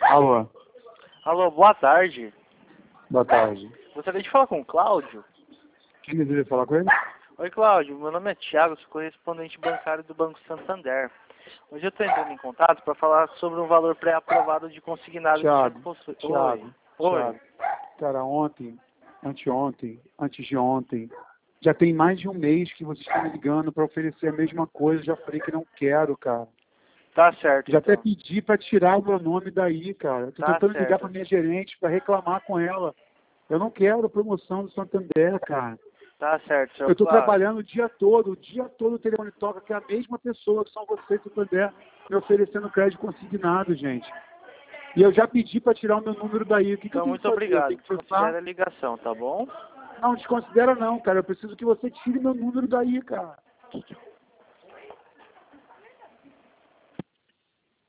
Alô, Alô, boa tarde. boa tarde. Gostaria de falar com o Cláudio. Quem deseja falar com ele? Oi, Cláudio. Meu nome é Thiago, sou correspondente bancário do Banco Santander. Hoje eu estou entrando em contato para falar sobre um valor pré-aprovado de consignado que o senhor possui. Oi. Cara, ontem, anteontem, antes de ontem, já tem mais de um mês que vocês estão me ligando para oferecer a mesma coisa. Já falei que não quero, cara. Tá certo, Já então. até pedi para tirar o meu nome daí, cara. Tô Tá tentando certo. ligar para minha gerente para reclamar com ela. Eu não quero promoção do Santander, cara. Tá certo, senhor Eu estou Cláudio. trabalhando o dia todo o telefone toca, que é a mesma pessoa, que são vocês do Santander, me oferecendo crédito consignado, gente. E eu já pedi para tirar o meu número daí. O que Então, eu tenho muito que fazer? Eu obrigado. tenho que Considera pensar? a ligação, tá bom? Não, desconsidera não, cara. Eu preciso que você tire meu número daí, cara.